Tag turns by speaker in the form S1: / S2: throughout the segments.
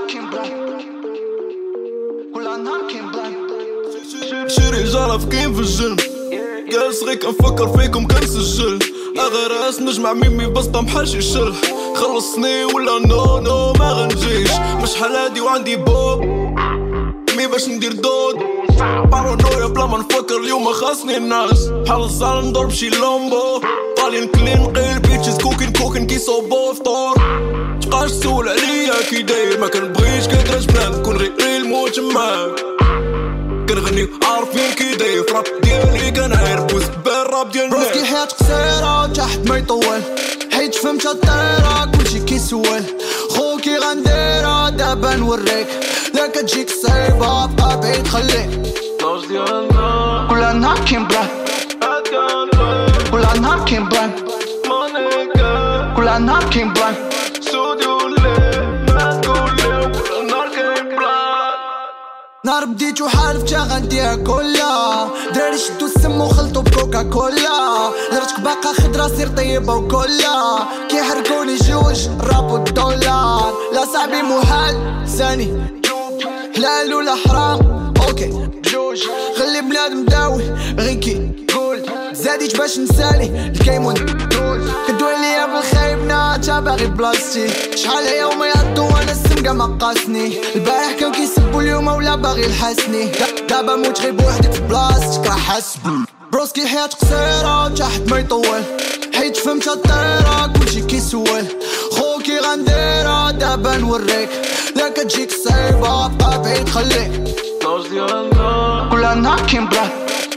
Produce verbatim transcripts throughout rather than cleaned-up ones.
S1: كاين بلان كل نهار كاين بلان
S2: شي رجالة فكين في الجن جالس غير كنفكر فيكم كنسجل اغراس نجمع ميمي بسطة بحال شي شل خلصني ولا نو نو ما غنجيش مش حال هادي وعندي بوب مي باش ندير دود بارانويا بلا ما نفكر اليوم خاصني الناس بحال الزعل نضرب شي لومبو طالين كلين قيل بيتشز كوكين كوكين كيصوبو فطور تبقاش تسول عليا كي داير ما كنبغيش كدرج بلان نكون غير الموت معاك كنغني عارفين كي داير فراب ديالي كنعاير بوز بالراب ديال الناس
S1: بروسكي حياة قصيرة تحت ما يطول حيت فهمت الطيرة كلشي كيسول خوكي غنديرها دابا نوريك لا كتجيك صعيبة بقى بعيد خليك
S2: ناس ديالنا
S1: كل نهار كاين بلان كل نهار كاين بلان
S2: مانيكا
S1: كل نهار كاين بلان
S2: سوديو لي ما تقولي كل نهار كاين بلان
S1: نهار بديتو حالفتها غنديها كلها دراري شدو السم وخلطو بكوكا كولا درتك باقا خضرا سير طيبة وكلها كيحركوني جوج الراب والدولار لا صاحبي محال ثاني حلال ولا حرام اوكي بجوج خلي بنادم داوي غيكي قول زاديت باش نسالي الكيمون دول كدوي ليا بالخايب ناتا باغي بلاصتي شحال هي وما يعطو وانا السمقة ما قاسني البارح كان كيسبو اليوم ولا باغي الحسني دابا موت غير بوحدك في بلاصتك راه حاسبو بروسكي حياة قصيرة تحت ما يطول حيت فهمت الطيرة كلشي كيسول خوكي غنديرها دابا نوريك لا كتجيك صعيبة بقى بعيد خليك
S2: ناس ديالنا
S1: كل نهار كاين بلان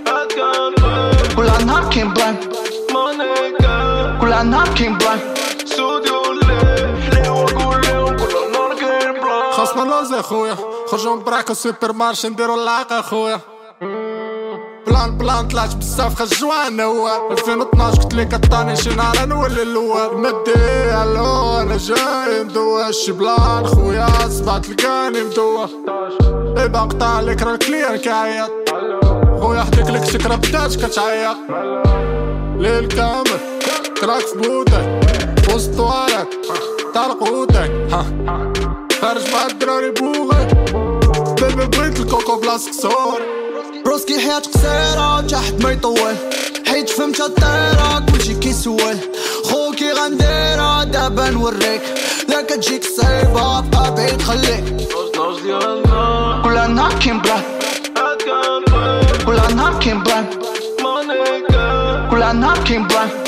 S1: كل نهار كاين بلان
S2: مانيكا
S1: كل نهار كاين بلان
S2: سوديو لي حليوة كل كل نهار كاين بلان
S3: خاصنا لوز اخويا خرجو نبراكو سوبر مارشي نديرو اللاقة اخويا بلان بلان طلعت بزاف خجوان هو ألفين واثناش قلت لك عطاني شي نهار نولي الاول مدي الو انا جاي مدوى شي بلان خويا صبعت تلقاني مدوى ايبا نقطع لك راه الكليان كيعيط خويا حديك لك شكرا بدات كتعيط ليل كامل تراك في بودك وسط طوالك طارق ودك خارج مع الدراري بوغي بيبي بغيت الكوكو بلاص كسور
S1: بروسكي حياة قصيرة تحت ما يطول حيت فهمت الطيرة كلشي كيسول خوكي غنديرها دابا نوريك لا كتجيك صعيبة بقى بعيد خليك
S2: ناس ديالنا
S1: كل نهار كاين بلان كل نهار كاين بلان
S2: مانيكا
S1: كل نهار كاين بلان